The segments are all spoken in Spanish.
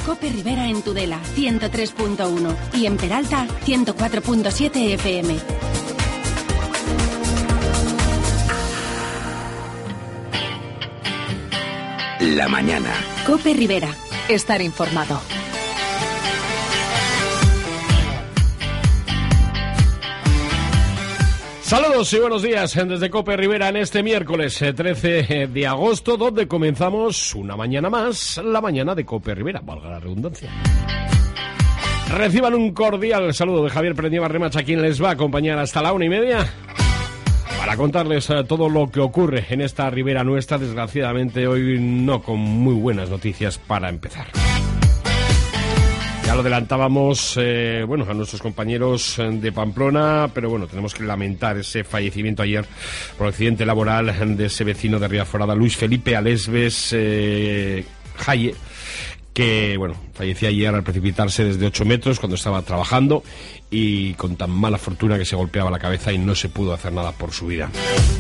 Cope Rivera en Tudela, 103.1 y en Peralta, 104.7 FM. La mañana. Cope Rivera. Estar informado. Saludos y buenos días desde Cope Rivera en este miércoles 13 de agosto, donde comenzamos una mañana más, la mañana de Cope Rivera, valga la redundancia. Reciban un cordial saludo de Javier Prendieva Remacha, quien les va a acompañar hasta la 1:30 para contarles todo lo que ocurre en esta ribera nuestra. Desgraciadamente hoy no con muy buenas noticias para empezar. Ya lo adelantábamos, a nuestros compañeros de Pamplona, pero bueno, tenemos que lamentar ese fallecimiento ayer por accidente laboral de ese vecino de Riaforada, Luis Felipe Alesves Jaye, que fallecía ayer al precipitarse desde 8 metros cuando estaba trabajando y con tan mala fortuna que se golpeaba la cabeza y no se pudo hacer nada por su vida.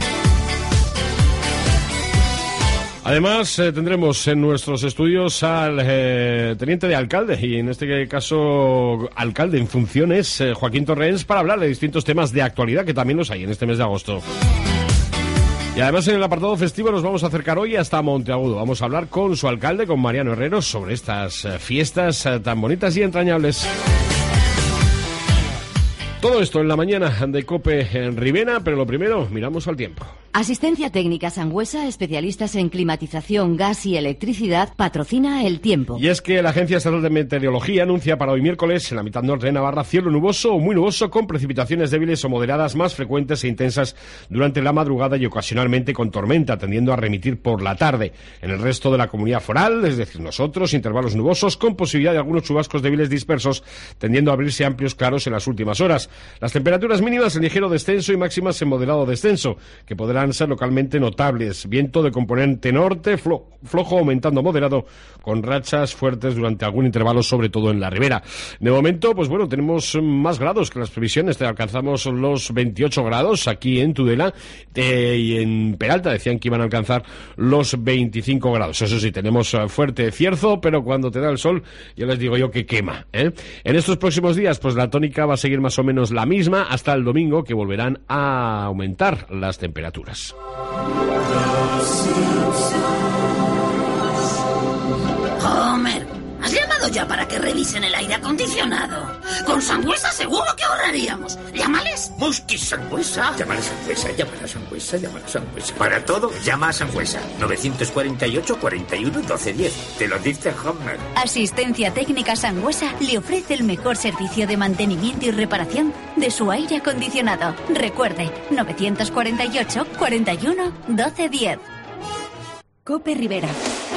Además, tendremos en nuestros estudios al teniente de alcalde, y en este caso alcalde en funciones, Joaquín Torrens, para hablar de distintos temas de actualidad que también los hay en este mes de agosto. Y además en el apartado festivo nos vamos a acercar hoy hasta Monteagudo. Vamos a hablar con su alcalde, con Mariano Herrero, sobre estas fiestas tan bonitas y entrañables. Todo esto en la mañana de Cope en Rivera, pero lo primero, miramos al tiempo. Asistencia Técnica Sangüesa, especialistas en climatización, gas y electricidad, patrocina el tiempo. Y es que la Agencia Estatal de Meteorología anuncia para hoy miércoles en la mitad norte de Navarra cielo nuboso o muy nuboso con precipitaciones débiles o moderadas más frecuentes e intensas durante la madrugada y ocasionalmente con tormenta, tendiendo a remitir por la tarde. En el resto de la comunidad foral, es decir, nosotros, intervalos nubosos con posibilidad de algunos chubascos débiles dispersos, tendiendo a abrirse amplios claros en las últimas horas. Las temperaturas mínimas en ligero descenso y máximas en moderado descenso, que podrán ser localmente notables. Viento de componente norte, flojo aumentando moderado, con rachas fuertes durante algún intervalo, sobre todo en la ribera. De momento, tenemos más grados que las previsiones. Alcanzamos los 28 grados aquí en Tudela y en Peralta decían que iban a alcanzar los 25 grados. Eso sí, tenemos fuerte cierzo, pero cuando te da el sol, ya les digo yo que quema, ¿eh? En estos próximos días, la tónica va a seguir más o menos la misma hasta el domingo, que volverán a aumentar las temperaturas. Homer, ¿has llamado ya para que revisen el aire acondicionado? Con Sangüesa seguro que ahorraríamos. Llámales. Musqui Sangüesa. Llama a Sangüesa, llama a Sangüesa, llama a Sangüesa. Para todo, llama a Sangüesa. 948 41 12 10. Te lo dice Homer. Asistencia Técnica Sangüesa le ofrece el mejor servicio de mantenimiento y reparación de su aire acondicionado. Recuerde, 948 41 12 10. Cope Rivera.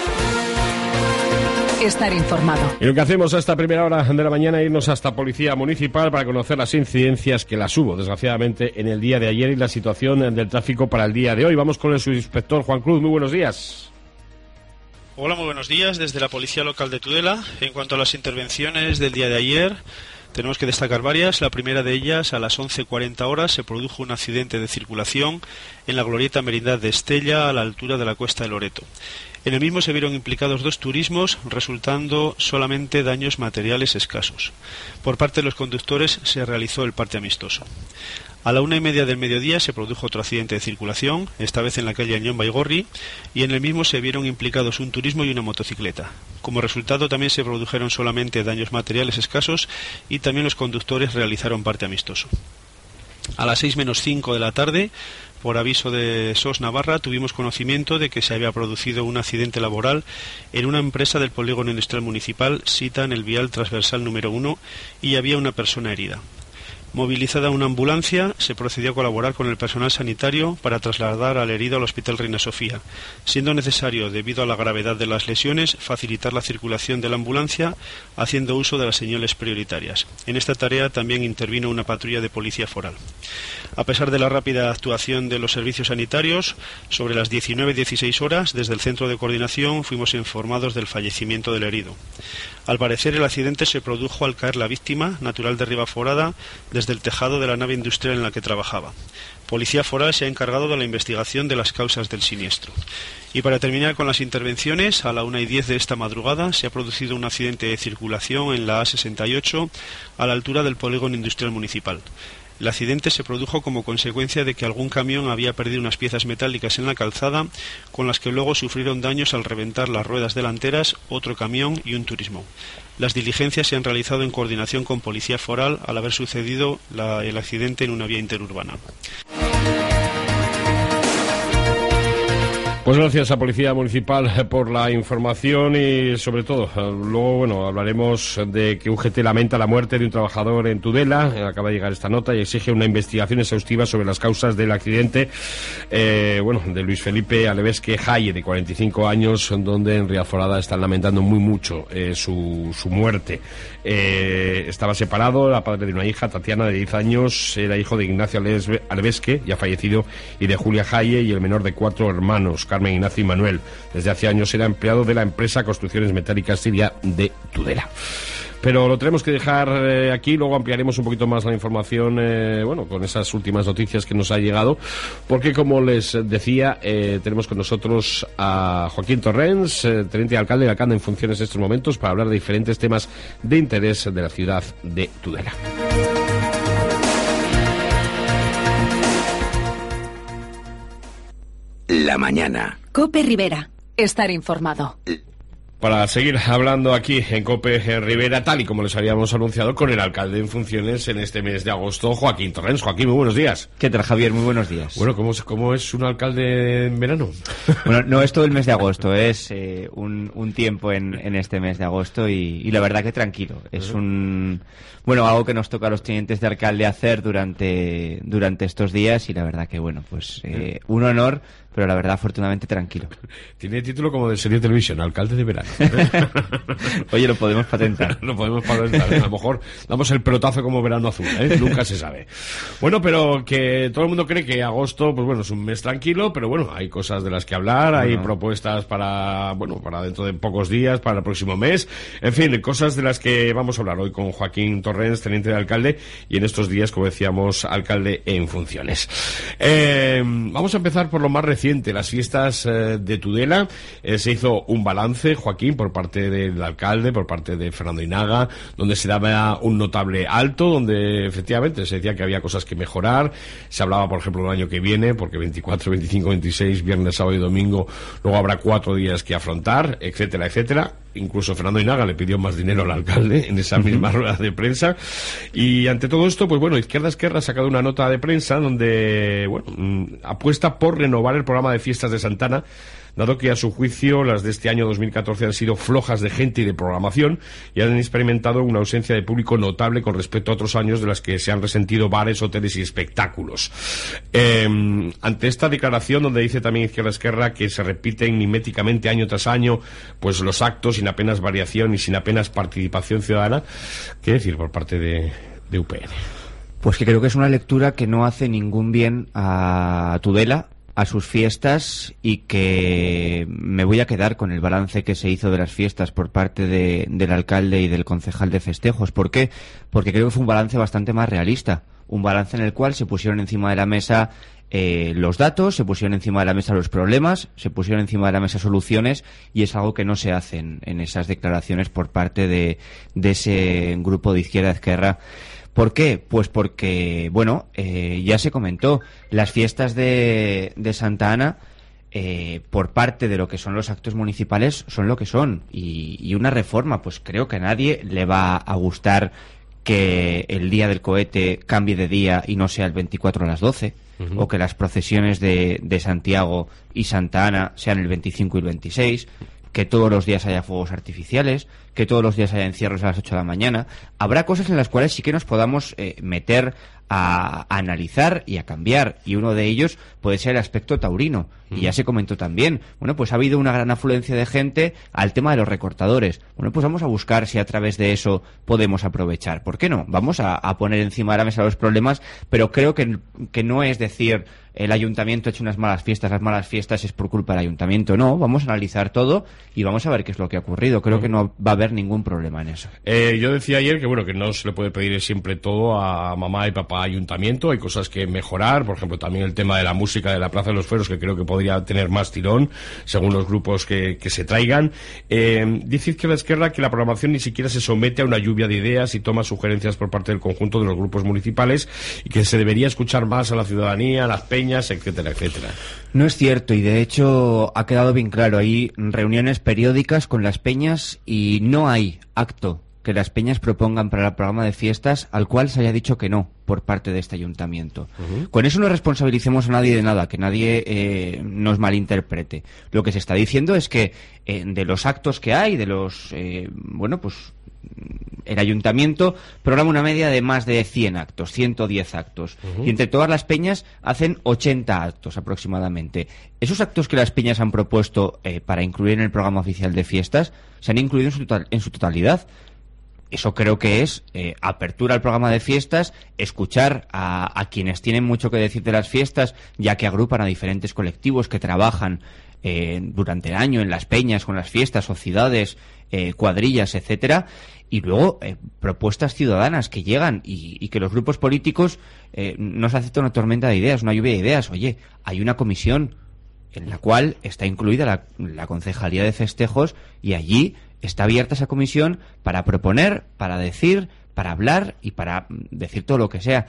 Estar informado. Y lo que hacemos a esta primera hora de la mañana es irnos hasta Policía Municipal para conocer las incidencias que las hubo, desgraciadamente, en el día de ayer y la situación del tráfico para el día de hoy. Vamos con el subinspector Juan Cruz. Muy buenos días. Hola, muy buenos días desde la Policía Local de Tudela. En cuanto a las intervenciones del día de ayer, tenemos que destacar varias. La primera de ellas, a las 11:40 horas, se produjo un accidente de circulación en la glorieta Merindad de Estella, a la altura de la Cuesta de Loreto. En el mismo se vieron implicados 2 turismos, resultando solamente daños materiales escasos. Por parte de los conductores se realizó el parte amistoso. A la 1:30 del mediodía se produjo otro accidente de circulación, esta vez en la calle Añón Baigorri, y en el mismo se vieron implicados un turismo y una motocicleta. Como resultado también se produjeron solamente daños materiales escasos y también los conductores realizaron parte amistoso. A las 6:05 de la tarde, por aviso de SOS Navarra, tuvimos conocimiento de que se había producido un accidente laboral en una empresa del polígono industrial municipal, sita en el vial transversal número 1, y había una persona herida. Movilizada una ambulancia, se procedió a colaborar con el personal sanitario para trasladar al herido al Hospital Reina Sofía, siendo necesario, debido a la gravedad de las lesiones, facilitar la circulación de la ambulancia haciendo uso de las señales prioritarias. En esta tarea también intervino una patrulla de policía foral. A pesar de la rápida actuación de los servicios sanitarios, sobre las 19:16 horas, desde el centro de coordinación fuimos informados del fallecimiento del herido. Al parecer, el accidente se produjo al caer la víctima, natural de Ribaforada, desde desde el tejado de la nave industrial en la que trabajaba. Policía Foral se ha encargado de la investigación de las causas del siniestro. Y para terminar con las intervenciones, a la 1:10 de esta madrugada se ha producido un accidente de circulación en la A68 a la altura del polígono industrial municipal. El accidente se produjo como consecuencia de que algún camión había perdido unas piezas metálicas en la calzada, con las que luego sufrieron daños al reventar las ruedas delanteras, otro camión y un turismo. Las diligencias se han realizado en coordinación con Policía Foral al haber sucedido el accidente en una vía interurbana. Pues gracias a Policía Municipal por la información y sobre todo, luego bueno, hablaremos de que UGT lamenta la muerte de un trabajador en Tudela. Acaba de llegar esta nota y exige una investigación exhaustiva sobre las causas del accidente de Luis Felipe Alevesque Jaye, de 45 años, donde en Riazorada están lamentando mucho su muerte. Estaba separado, era padre de una hija, Tatiana, de 10 años, era hijo de Ignacio Alevesque, ya fallecido, y de Julia Jaye, y el menor de 4 hermanos, Carmen, Ignacio y Manuel. Desde hace años era empleado de la empresa Construcciones Metálicas Siria de Tudela. Pero lo tenemos que dejar aquí, luego ampliaremos un poquito más la información, con esas últimas noticias que nos ha llegado, porque como les decía, tenemos con nosotros a Joaquín Torrens, teniente alcalde en funciones en estos momentos, para hablar de diferentes temas de interés de la ciudad de Tudela. La mañana. COPE Rivera. Estar informado. Para seguir hablando aquí en COPE Rivera, tal y como les habíamos anunciado, con el alcalde en funciones en este mes de agosto, Joaquín Torrens. Joaquín, muy buenos días. ¿Qué tal, Javier? Muy buenos días. Bueno, ¿cómo es un alcalde en verano? Bueno, no es todo el mes de agosto, es un tiempo en este mes de agosto y la verdad que tranquilo. Es algo que nos toca a los tenientes de alcalde hacer durante estos días y la verdad que, un honor, pero la verdad, afortunadamente, tranquilo. Tiene título como de serie de televisión, alcalde de verano. Oye, lo podemos patentar. Lo podemos patentar, A lo mejor damos el pelotazo como verano azul, Nunca se sabe. Bueno, pero que todo el mundo cree que agosto, es un mes tranquilo, pero hay cosas de las que hablar, hay propuestas para dentro de pocos días, para el próximo mes, en fin, cosas de las que vamos a hablar hoy con Joaquín Torrens, teniente de alcalde, y en estos días, como decíamos, alcalde en funciones. Vamos a empezar por lo más reciente, las fiestas de Tudela. Se hizo un balance, Joaquín, por parte del alcalde, por parte de Fernando Inaga, donde se daba un notable alto, donde efectivamente se decía que había cosas que mejorar. Se hablaba, por ejemplo, del año que viene, porque 24, 25, 26, viernes, sábado y domingo, luego habrá 4 días que afrontar, etcétera, etcétera. Incluso Fernando Inaga le pidió más dinero al alcalde en esa misma rueda de prensa. Y ante todo esto, Izquierda Esquerra ha sacado una nota de prensa donde, apuesta por renovar el programa de fiestas de Santana, dado que a su juicio las de este año 2014 han sido flojas de gente y de programación y han experimentado una ausencia de público notable con respecto a otros años de las que se han resentido bares, hoteles y espectáculos. Ante esta declaración, donde dice también Izquierda Esquerra que se repiten miméticamente año tras año los actos sin apenas variación y sin apenas participación ciudadana, ¿qué decir por parte de UPN? Pues que creo que es una lectura que no hace ningún bien a Tudela, a sus fiestas, y que me voy a quedar con el balance que se hizo de las fiestas por parte del alcalde y del concejal de festejos. ¿Por qué? Porque creo que fue un balance bastante más realista, un balance en el cual se pusieron encima de la mesa los datos, se pusieron encima de la mesa los problemas, se pusieron encima de la mesa soluciones, y es algo que no se hace en esas declaraciones por parte de ese grupo de Izquierda-Esquerra. ¿Por qué? Pues porque, ya se comentó, las fiestas de Santa Ana, por parte de lo que son los actos municipales, son lo que son. Y una reforma, pues creo que a nadie le va a gustar que el día del cohete cambie de día y no sea el 24 a las 12, o que las procesiones de Santiago y Santa Ana sean el 25 y el 26, que todos los días haya fuegos artificiales, que todos los días haya encierros a las 8 de la mañana. Habrá cosas en las cuales sí que nos podamos meter a analizar y a cambiar, y uno de ellos puede ser el aspecto taurino, y ya se comentó también. Bueno, pues ha habido una gran afluencia de gente al tema de los recortadores. Bueno, pues vamos a buscar si a través de eso podemos aprovechar. ¿Por qué no? Vamos a poner encima de la mesa los problemas, pero creo que no es decir el ayuntamiento ha hecho unas malas fiestas, las malas fiestas es por culpa del ayuntamiento. No, vamos a analizar todo y vamos a ver qué es lo que ha ocurrido. Creo que no va a haber ningún problema en eso. Yo decía ayer que bueno, que no se le puede pedir siempre todo a mamá y papá ayuntamiento. Hay cosas que mejorar, por ejemplo, también el tema de la música de la Plaza de los Fueros, que creo que podría tener más tirón según los grupos que se traigan. Dice Izquierda Esquerra que la programación ni siquiera se somete a una lluvia de ideas y toma sugerencias por parte del conjunto de los grupos municipales, y que se debería escuchar más a la ciudadanía, a las peñas, etcétera, etcétera. No es cierto, y de hecho ha quedado bien claro. Hay reuniones periódicas con las peñas y no hay acto que las peñas propongan para el programa de fiestas al cual se haya dicho que no por parte de este ayuntamiento. Con eso no responsabilicemos a nadie de nada, que nadie nos malinterprete. Lo que se está diciendo es que de los actos que hay, de los el ayuntamiento programa una media de más de 100 actos, 110 actos. Y entre todas las peñas hacen 80 actos aproximadamente. Esos actos que las peñas han propuesto para incluir en el programa oficial de fiestas se han incluido en su totalidad. Eso creo que es apertura al programa de fiestas, escuchar a quienes tienen mucho que decir de las fiestas, ya que agrupan a diferentes colectivos que trabajan durante el año en las peñas, con las fiestas, sociedades, cuadrillas, etcétera, y luego propuestas ciudadanas que llegan y que los grupos políticos nos aceptan una tormenta de ideas, una lluvia de ideas. Oye, hay una comisión en la cual está incluida la Concejalía de Festejos, y allí está abierta esa comisión para proponer, para decir, para hablar y para decir todo lo que sea.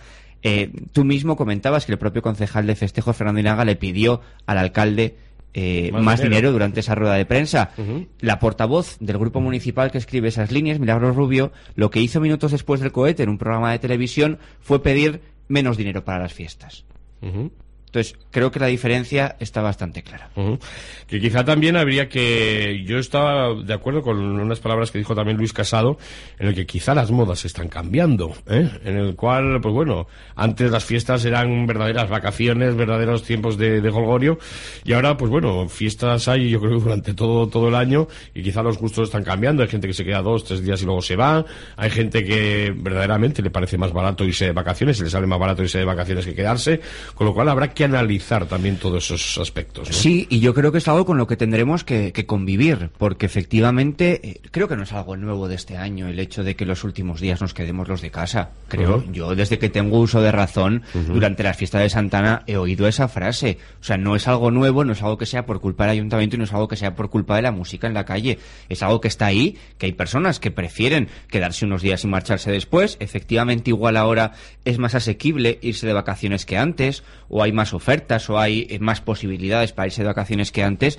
Tú mismo comentabas que el propio concejal de Festejos, Fernando Inaga, le pidió al alcalde más dinero durante esa rueda de prensa. La portavoz del grupo municipal que escribe esas líneas, Milagros Rubio, lo que hizo minutos después del cohete en un programa de televisión fue pedir menos dinero para las fiestas. Entonces, creo que la diferencia está bastante clara. Que quizá también habría que... Yo estaba de acuerdo con unas palabras que dijo también Luis Casado, en el que quizá las modas están cambiando, en el cual, pues bueno, antes las fiestas eran verdaderas vacaciones, verdaderos tiempos de jolgorio, y ahora, pues bueno, fiestas hay, yo creo, durante todo el año, y quizá los gustos están cambiando. Hay gente que se queda 2, 3 días y luego se va, hay gente que verdaderamente le parece más barato irse de vacaciones, le sale más barato irse de vacaciones que quedarse, con lo cual habrá que analizar también todos esos aspectos, ¿no? Sí, y yo creo que es algo con lo que tendremos que convivir, porque efectivamente creo que no es algo nuevo de este año el hecho de que los últimos días nos quedemos los de casa. Creo, yo desde que tengo uso de razón, durante las fiestas de Santana he oído esa frase. O sea, no es algo nuevo, no es algo que sea por culpa del ayuntamiento y no es algo que sea por culpa de la música en la calle. Es algo que está ahí, que hay personas que prefieren quedarse unos días y marcharse después. Efectivamente, igual ahora es más asequible irse de vacaciones que antes, o hay más ofertas, o hay más posibilidades para irse de vacaciones que antes,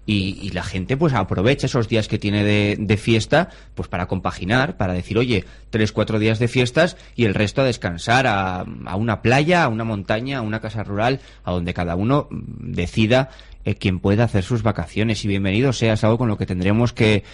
y la gente pues aprovecha esos días que tiene de fiesta pues para compaginar, para decir, oye, 3-4 días de fiestas y el resto a descansar a una playa, a una montaña, a una casa rural, a donde cada uno decida quién pueda hacer sus vacaciones. Y bienvenido sea, es algo con lo que tendremos que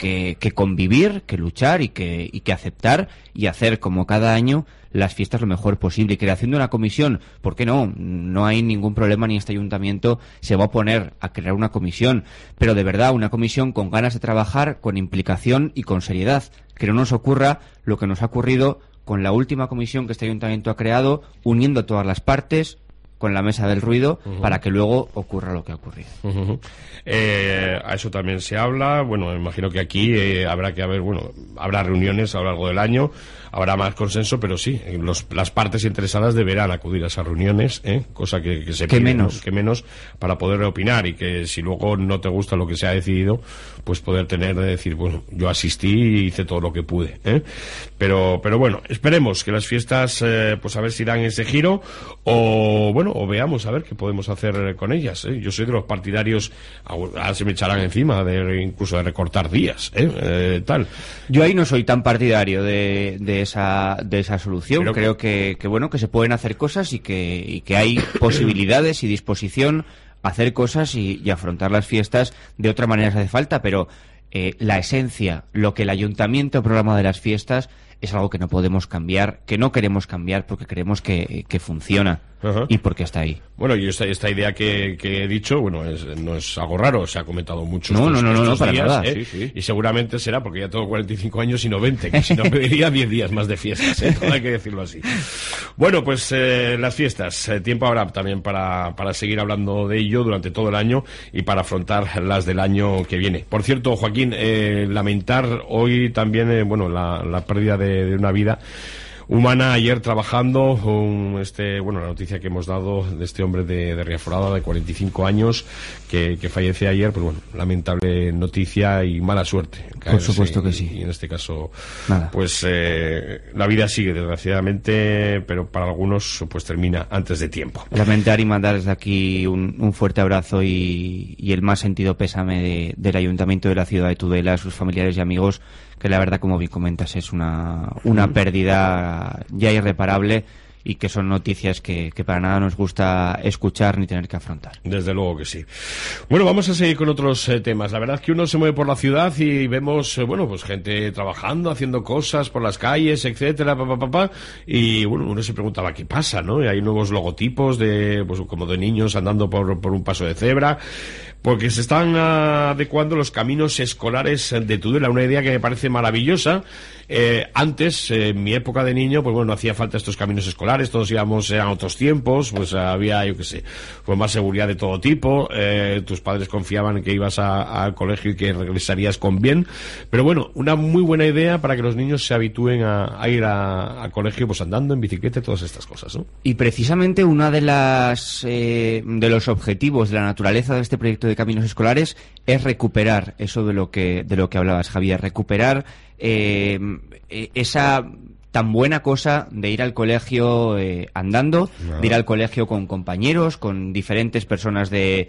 convivir, que luchar y que aceptar, y hacer como cada año las fiestas lo mejor posible. Y creación de una comisión, ¿por qué no? No hay ningún problema, ni este ayuntamiento se va a oponer a crear una comisión, pero de verdad una comisión con ganas de trabajar, con implicación y con seriedad. Que no nos ocurra lo que nos ha ocurrido con la última comisión que este ayuntamiento ha creado, uniendo todas las partes con la mesa del ruido, para que luego ocurra lo que ha ocurrido. A eso también se habla. Bueno, me imagino que aquí habrá habrá reuniones a lo largo del año, habrá más consenso, pero sí, las partes interesadas deberán acudir a esas reuniones, cosa que se pide, que menos, para poder opinar, y que si luego no te gusta lo que se ha decidido, pues poder tener de decir, bueno, yo asistí y hice todo lo que pude, pero bueno, esperemos que las fiestas pues a ver si dan ese giro, o veamos a ver qué podemos hacer con ellas. Yo soy de los partidarios, ahora se me echarán encima, incluso de recortar días, tal. Yo ahí no soy tan partidario de esa solución. Creo que se pueden hacer cosas y que hay posibilidades y disposición a hacer cosas y afrontar las fiestas de otra manera si hace falta, pero la esencia, lo que el ayuntamiento programa de las fiestas, es algo que no podemos cambiar, que no queremos cambiar porque creemos que funciona. Ajá. Y porque está ahí. Bueno, y esta idea que he dicho, bueno, no es algo raro, se ha comentado mucho no, para días, nada. Sí. Y seguramente será porque ya tengo 45 años y no 20, que si no me diría 10 días más de fiestas, todo hay que decirlo así. Bueno, pues las fiestas, tiempo habrá también para seguir hablando de ello durante todo el año y para afrontar las del año que viene. Por cierto, Joaquín, lamentar hoy también, la pérdida de una vida humana ayer trabajando, la noticia que hemos dado de este hombre de Riaforada de 45 años que fallece ayer, pues bueno, lamentable noticia y mala suerte. Por supuesto que sí. Y en este caso, nada. Pues la vida sigue desgraciadamente, pero para algunos pues termina antes de tiempo. Lamentar y mandar desde aquí un fuerte abrazo y el más sentido pésame del Ayuntamiento de la ciudad de Tudela, a sus familiares y amigos, que la verdad, como bien comentas, es una pérdida ya irreparable y que son noticias que para nada nos gusta escuchar ni tener que afrontar. Desde luego que sí. Bueno, vamos a seguir con otros temas. La verdad es que uno se mueve por la ciudad y vemos, pues gente trabajando, haciendo cosas por las calles, etcétera, y bueno, uno se preguntaba qué pasa, ¿no? Y hay nuevos logotipos como de niños andando por un paso de cebra, porque se están adecuando los caminos escolares de Tudela, una idea que me parece maravillosa. Antes, en mi época de niño, pues bueno, no hacía falta estos caminos escolares, todos íbamos, eran otros tiempos, pues había, pues más seguridad de todo tipo, tus padres confiaban en que ibas al colegio y que regresarías con bien, pero bueno, una muy buena idea para que los niños se habitúen a ir al colegio pues andando, en bicicleta, todas estas cosas, ¿no? Y precisamente una de los objetivos de la naturaleza de este proyecto de caminos escolares es recuperar eso de lo que hablabas, Javier, recuperar esa tan buena cosa de ir al colegio andando, de ir al colegio con compañeros, con diferentes personas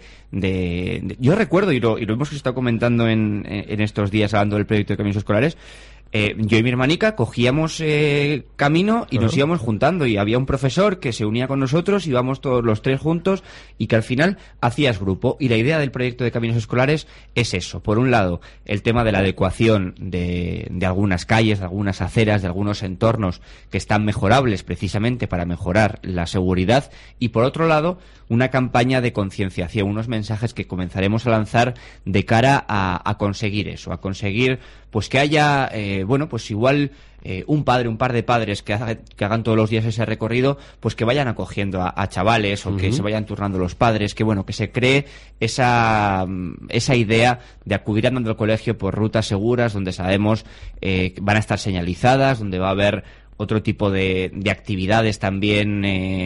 yo recuerdo, y lo hemos estado comentando en estos días hablando del proyecto de caminos escolares, yo y mi hermanica cogíamos camino y nos íbamos juntando, y había un profesor que se unía con nosotros, íbamos todos los tres juntos y que al final hacías grupo. Y la idea del proyecto de caminos escolares es eso: por un lado, el tema de la adecuación de algunas calles, de algunas aceras, de algunos entornos que están mejorables precisamente para mejorar la seguridad, y por otro lado, una campaña de concienciación, unos mensajes que comenzaremos a lanzar de cara a conseguir eso, a conseguir pues que haya, pues igual un par de padres que hagan todos los días ese recorrido, pues que vayan acogiendo a chavales, o que se vayan turnando los padres, que se cree esa idea de acudir andando al colegio por rutas seguras, donde sabemos van a estar señalizadas, donde va a haber otro tipo de actividades también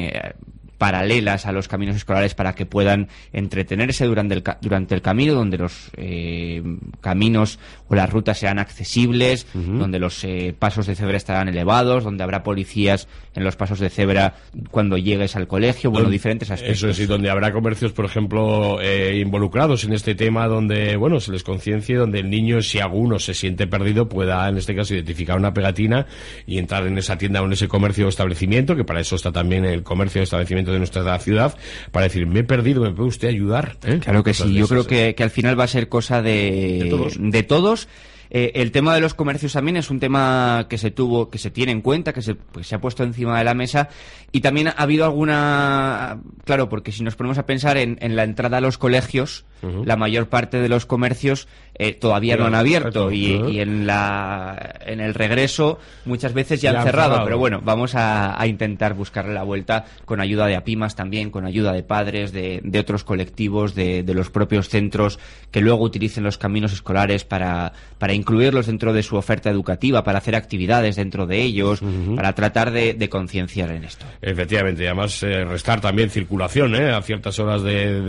paralelas a los caminos escolares para que puedan entretenerse durante el camino, donde los caminos o las rutas sean accesibles, donde los pasos de cebra estarán elevados, donde habrá policías en los pasos de cebra cuando llegues al colegio, diferentes aspectos. Eso es, y donde habrá comercios, por ejemplo, involucrados en este tema, donde, se les conciencie, donde el niño, si alguno se siente perdido, pueda, en este caso, identificar una pegatina y entrar en esa tienda o en ese comercio o establecimiento, que para eso está también el comercio o establecimiento de nuestra ciudad, para decir, me he perdido, ¿me puede usted ayudar? Claro que sí, yo creo que al final va a ser cosa de todos. El tema de los comercios también es un tema que se tiene en cuenta, que se ha puesto encima de la mesa, y también ha habido alguna... Claro, porque si nos ponemos a pensar en la entrada a los colegios, la mayor parte de los comercios todavía no han abierto, y en el regreso muchas veces ya han cerrado, pero bueno, vamos a intentar buscarle la vuelta con ayuda de APIMAS también, con ayuda de padres, de otros colectivos, de los propios centros que luego utilicen los caminos escolares para incluirlos dentro de su oferta educativa, para hacer actividades dentro de ellos, para tratar de concienciar en esto. Efectivamente, y además restar también circulación a ciertas horas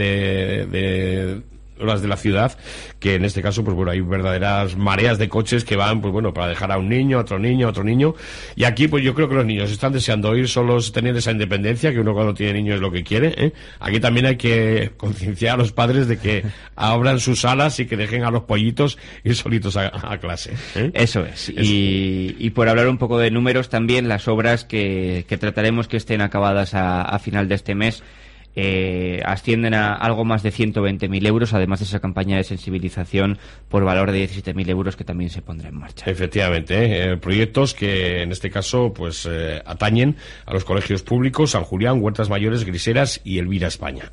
de la ciudad, que en este caso hay verdaderas mareas de coches que van para dejar a un niño, a otro niño, y aquí yo creo que los niños están deseando ir solos, tener esa independencia que uno cuando tiene niños es lo que quiere. Aquí también hay que concienciar a los padres de que abran sus alas y que dejen a los pollitos ir solitos a clase. Eso es. Y por hablar un poco de números también, las obras que trataremos que estén acabadas a final de este mes, ascienden a algo más de 120.000 euros, además de esa campaña de sensibilización por valor de 17.000 euros que también se pondrá en marcha. Efectivamente, proyectos que en este caso pues atañen a los colegios públicos, San Julián, Huertas Mayores, Griseras y Elvira España.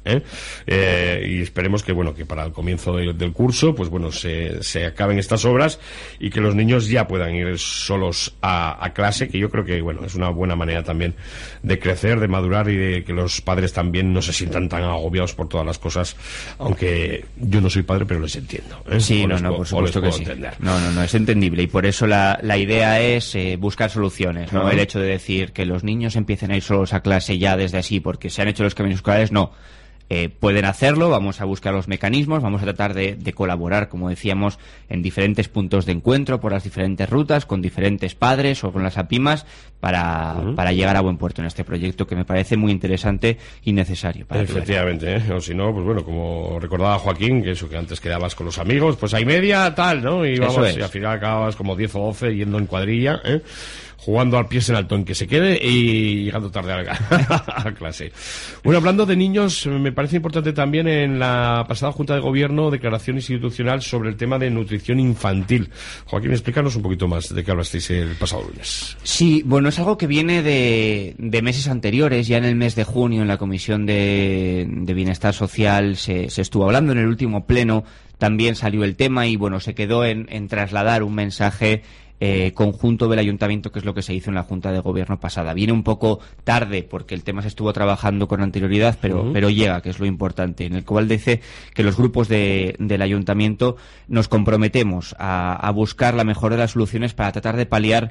Y esperemos que bueno, que para el comienzo del curso pues bueno, se acaben estas obras y que los niños ya puedan ir solos a clase, que yo creo que bueno, es una buena manera también de crecer, de madurar y de que los padres también no se sientan tan agobiados por todas las cosas, aunque yo no soy padre, pero les entiendo. Sí, por supuesto que sí. No, es entendible, y por eso la idea es buscar soluciones, ¿no? El hecho de decir que los niños empiecen a ir solos a clase ya desde así porque se han hecho los caminos escolares, no. Pueden hacerlo, vamos a buscar los mecanismos, vamos a tratar de colaborar, como decíamos, en diferentes puntos de encuentro, por las diferentes rutas, con diferentes padres o con las APIMAS, para llegar a buen puerto en este proyecto que me parece muy interesante y necesario. Efectivamente, o si no, pues bueno, como recordaba Joaquín, que eso que antes quedabas con los amigos, pues hay media, tal, ¿no? Y vamos, y al final acababas como 10 o 12 yendo en cuadrilla, jugando al pie en alto en que se quede y llegando tarde a clase. Bueno, hablando de niños, me parece importante también en la pasada Junta de Gobierno declaración institucional sobre el tema de nutrición infantil. Joaquín, explícanos un poquito más de qué hablasteis el pasado lunes. Sí, bueno, es algo que viene de meses anteriores. Ya en el mes de junio en la Comisión de Bienestar Social se estuvo hablando. En el último pleno también salió el tema y bueno, se quedó en trasladar un mensaje conjunto del Ayuntamiento, que es lo que se hizo en la Junta de Gobierno pasada. Viene un poco tarde porque el tema se estuvo trabajando con anterioridad, pero llega, que es lo importante, en el cual dice que los grupos del Ayuntamiento nos comprometemos a buscar la mejor de las soluciones para tratar de paliar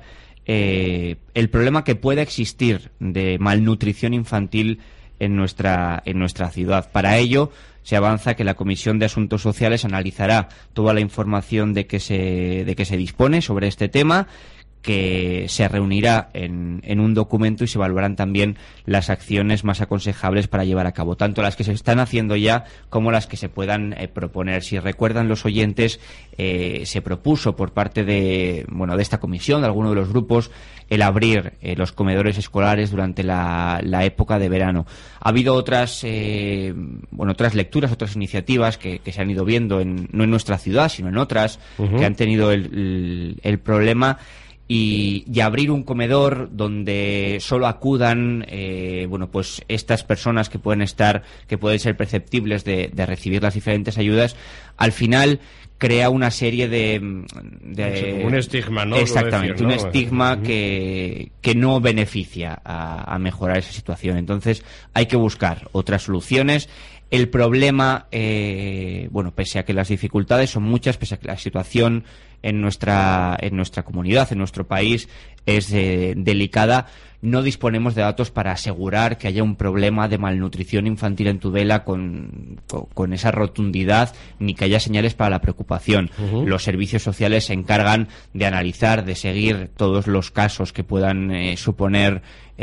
el problema que pueda existir de malnutrición infantil en nuestra ciudad. Para ello se avanza que la Comisión de Asuntos Sociales analizará toda la información de que se dispone sobre este tema, que se reunirá en un documento y se evaluarán también las acciones más aconsejables para llevar a cabo, tanto las que se están haciendo ya como las que se puedan proponer. Si recuerdan los oyentes, se propuso por parte de esta comisión, de alguno de los grupos, el abrir los comedores escolares durante la época de verano. Ha habido otras lecturas, otras iniciativas que se han ido viendo no en nuestra ciudad, sino en otras, que han tenido el problema. Y abrir un comedor donde solo acudan pues estas personas que pueden ser perceptibles de recibir las diferentes ayudas, al final crea una serie de un estigma, ¿no? Exactamente, un estigma que no beneficia a mejorar esa situación. Entonces hay que buscar otras soluciones. El problema, pese a que las dificultades son muchas, pese a que la situación en nuestra comunidad, en nuestro país, es delicada, no disponemos de datos para asegurar que haya un problema de malnutrición infantil en Tudela con esa rotundidad, ni que haya señales para la preocupación. Los servicios sociales se encargan de analizar, de seguir todos los casos que puedan suponer,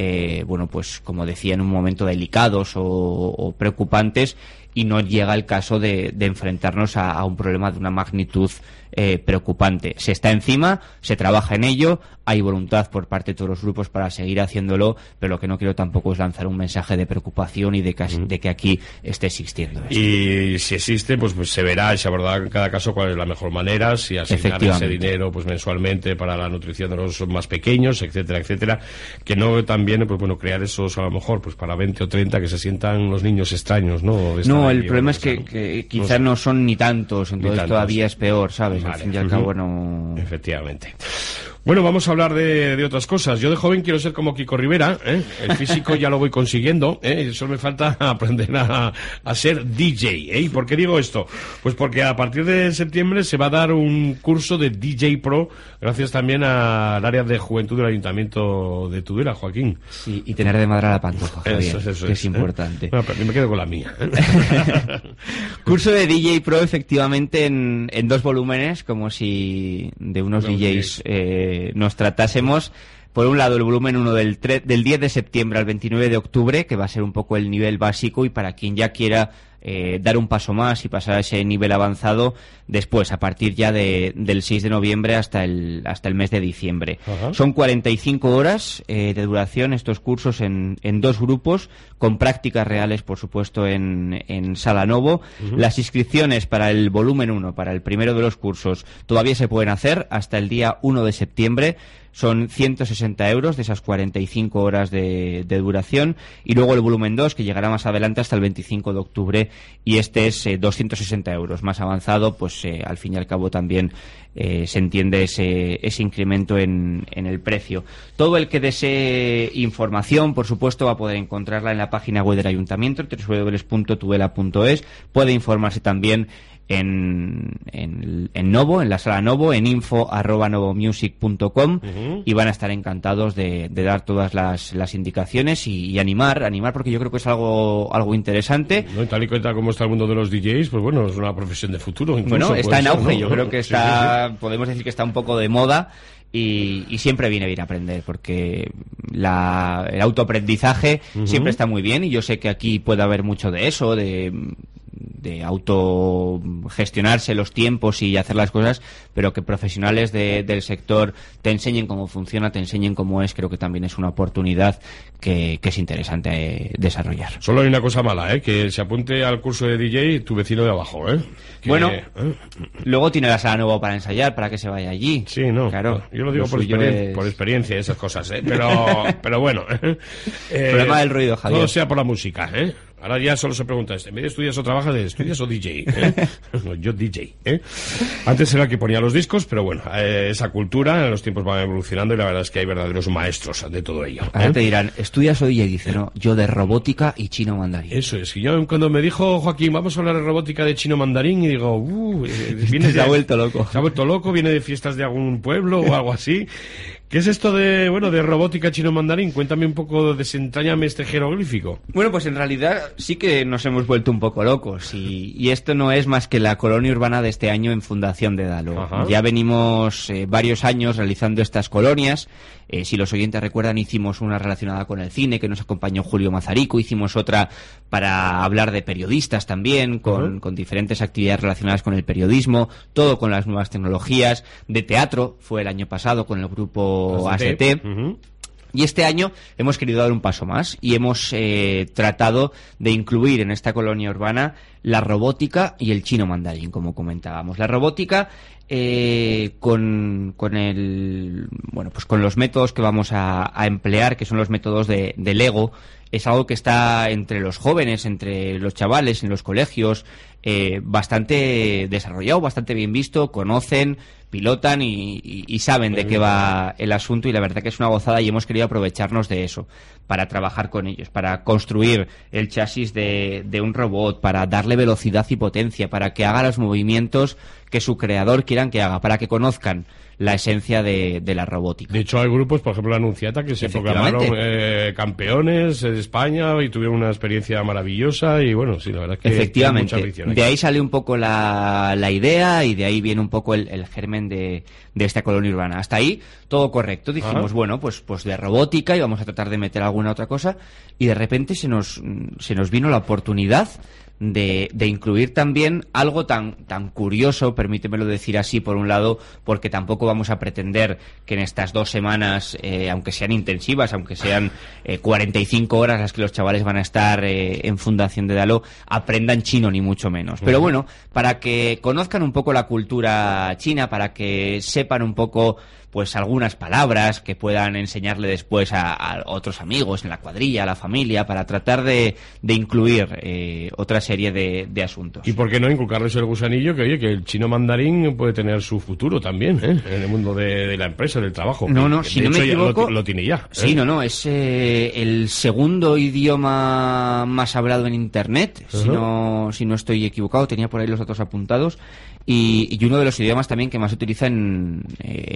como decía, en un momento delicados o preocupantes, y no llega el caso de enfrentarnos a un problema de una magnitud preocupante. Se está encima, se trabaja en ello, hay voluntad por parte de todos los grupos para seguir haciéndolo, pero lo que no quiero tampoco es lanzar un mensaje de preocupación y de que aquí esté existiendo esto. Y si existe, pues se verá y se abordará en cada caso cuál es la mejor manera, si asignar ese dinero pues mensualmente para la nutrición de los más pequeños, etcétera, etcétera, que no también crear esos, a lo mejor pues para 20 o 30 que se sientan los niños extraños, ¿no? No, el problema es que quizás no son ni tantos, entonces todavía es peor, ¿sabes? Al fin y al cabo no... Efectivamente. Bueno, vamos a hablar de otras cosas. Yo de joven quiero ser como Kiko Rivera, el físico ya lo voy consiguiendo, solo me falta aprender a ser DJ. ¿Y por qué digo esto? Pues porque a partir de septiembre se va a dar un curso de DJ Pro, gracias también al área de juventud del Ayuntamiento de Tudela, Joaquín. Sí, y tener de madre a la pantoja, Javier, eso es importante. Bueno, pero yo me quedo con la mía. Curso de DJ Pro, efectivamente, en 2 volúmenes, como si de unos DJs nos tratásemos. Por un lado, el volumen 1 del 10 de septiembre al 29 de octubre, que va a ser un poco el nivel básico, y para quien ya quiera dar un paso más y pasar a ese nivel avanzado después, a partir ya del 6 de noviembre hasta el mes de diciembre. Ajá. Son 45 horas de duración estos cursos en 2 grupos, con prácticas reales, por supuesto, en Sala Novo. Uh-huh. Las inscripciones para el volumen 1, para el primero de los cursos, todavía se pueden hacer hasta el día 1 de septiembre. Son 160 euros de esas 45 horas de duración, y luego el volumen 2, que llegará más adelante hasta el 25 de octubre, y este es 260 euros. Más avanzado, pues al fin y al cabo también se entiende ese incremento en el precio. Todo el que desee información, por supuesto, va a poder encontrarla en la página web del Ayuntamiento, www.tudela.es. Puede informarse también en Novo, en la Sala Novo, en info@novomusic.com, uh-huh. y van a estar encantados de dar todas las indicaciones y animar, porque yo creo que es algo interesante. No, tal y como está el mundo de los DJs, pues bueno, es una profesión de futuro. Incluso, bueno, está en auge, ¿no? Yo creo que está, sí. Podemos decir que está un poco de moda. Y siempre viene bien aprender, porque el autoaprendizaje uh-huh. siempre está muy bien, y yo sé que aquí puede haber mucho de eso, de autogestionarse los tiempos y hacer las cosas, pero que profesionales del sector te enseñen cómo funciona, te enseñen cómo es. Creo que también es una oportunidad que es interesante desarrollar. Solo hay una cosa mala, que se apunte al curso de DJ tu vecino de abajo, Bueno, luego tiene la Sala Nueva para ensayar, para que se vaya allí. Sí, no, claro. Yo lo digo por experiencia, esas cosas, pero bueno. El problema del ruido, Javier. Todo sea por la música, Ahora ya solo se pregunta, ¿en vez de estudias o trabajas, estudias o DJ? No, yo DJ, Antes era el que ponía los discos, pero bueno, esa cultura, los tiempos van evolucionando, y la verdad es que hay verdaderos maestros de todo ello. Ahora te dirán, ¿estudias o DJ? Dice, no, yo de robótica y chino mandarín. Eso es, y yo cuando me dijo Joaquín, vamos a hablar de robótica de chino mandarín, y digo, se ha vuelto loco. Se ha vuelto loco, viene de fiestas de algún pueblo o algo así. ¿Qué es esto de robótica chino mandarín? Cuéntame un poco, desentrañame este jeroglífico. Bueno, pues en realidad sí que nos hemos vuelto un poco locos, y esto no es más que la colonia urbana de este año en Fundación Dédalo. Ajá. Ya venimos varios años realizando estas colonias. Si los oyentes recuerdan, hicimos una relacionada con el cine, que nos acompañó Julio Mazarico, hicimos otra para hablar de periodistas también, con diferentes actividades relacionadas con el periodismo, todo con las nuevas tecnologías. De teatro fue el año pasado con el grupo AST. Uh-huh. Y este año hemos querido dar un paso más, y hemos tratado de incluir en esta colonia urbana la robótica y el chino mandarín, como comentábamos. La robótica con los métodos que vamos a emplear, que son los métodos de Lego. Es algo que está entre los jóvenes, entre los chavales, en los colegios, bastante desarrollado, bastante bien visto, conocen, pilotan y saben de qué va el asunto, y la verdad que es una gozada, y hemos querido aprovecharnos de eso para trabajar con ellos, para construir el chasis de un robot, para darle velocidad y potencia, para que haga los movimientos que su creador quieran que haga, para que conozcan la esencia de la robótica. De hecho, hay grupos, por ejemplo la Anunciata, que se proclamaron campeones de España y tuvieron una experiencia maravillosa, y bueno, sí, la verdad que efectivamente, hay mucha afición. De ahí sale un poco la idea, y de ahí viene un poco el germen de esta colonia urbana. Hasta ahí todo correcto. Dijimos, bueno, pues de robótica, y vamos a tratar de meter alguna otra cosa, y de repente se nos vino la oportunidad de incluir también algo tan curioso, permítemelo decir así, por un lado, porque tampoco vamos a pretender que en estas 2 semanas, aunque sean intensivas, aunque sean 45 horas las que los chavales van a estar en Fundación Dédalo, aprendan chino, ni mucho menos. Pero bueno, para que conozcan un poco la cultura china, para que sepan un poco pues algunas palabras que puedan enseñarle después a otros amigos en la cuadrilla, a la familia, para tratar de incluir otra serie de asuntos. ¿Y por qué no inculcarles el gusanillo que el chino mandarín puede tener su futuro también, en el mundo de la empresa, del trabajo? No, si no me equivoco, lo tiene ya. Sí, es el segundo idioma más hablado en Internet, uh-huh. si no estoy equivocado, tenía por ahí los datos apuntados. Y uno de los idiomas también que más se utiliza en las redes,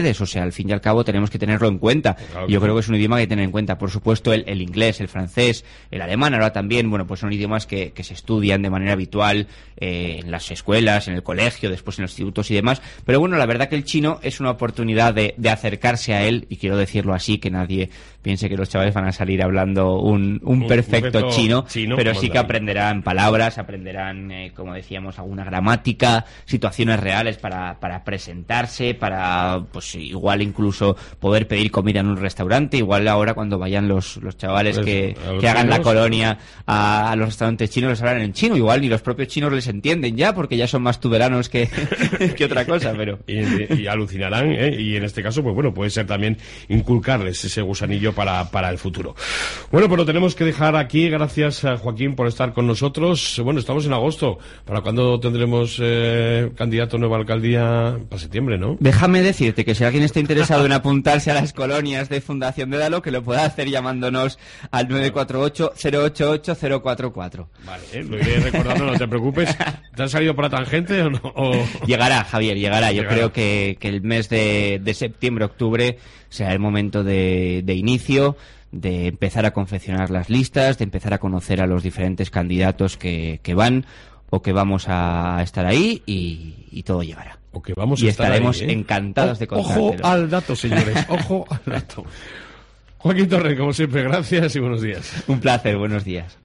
redes. O sea, al fin y al cabo tenemos que tenerlo en cuenta. Claro, Yo creo que es un idioma que hay que tener en cuenta. Por supuesto, el inglés, el francés, el alemán, ahora también, bueno, pues son idiomas que se estudian de manera habitual en las escuelas, en el colegio, después en los institutos y demás. Pero bueno, la verdad que el chino es una oportunidad de acercarse a él, y quiero decirlo así, que nadie piense que los chavales van a salir hablando un perfecto chino, pero sí que aprenderán palabras, aprenderán, como decíamos, alguna gramática, situaciones reales para presentarse, para, pues igual incluso poder pedir comida en un restaurante. Igual ahora cuando vayan los chavales Pues, que los hagan chinos, la colonia a los restaurantes chinos, les hablan en chino. Igual ni los propios chinos les entienden ya, porque ya son más tuberanos que otra cosa, pero... Y alucinarán, y en este caso, pues bueno, puede ser también inculcarles ese gusanillo para el futuro. Bueno, pues lo tenemos que dejar aquí. Gracias a Joaquín por estar con nosotros. Bueno, estamos en agosto. ¿Para cuándo tendremos candidato a nueva alcaldía? Para septiembre, ¿no? Déjame decirte que si alguien está interesado en apuntarse a las colonias de Fundación Dédalo, que lo pueda hacer llamándonos al 948-088-044. Vale, lo iré recordando, no te preocupes. ¿Te has salido por la tangente o no? Llegará, Javier, llegará. Yo creo que el mes de septiembre, octubre será el momento de inicio, de empezar a confeccionar las listas, de empezar a conocer a los diferentes candidatos que van o que vamos a estar ahí, y todo llegará. O que vamos a y estar estaremos ahí, encantados de contártelo. Ojo al dato, señores. Ojo al dato. Joaquín Torre, como siempre, gracias y buenos días. Un placer, buenos días.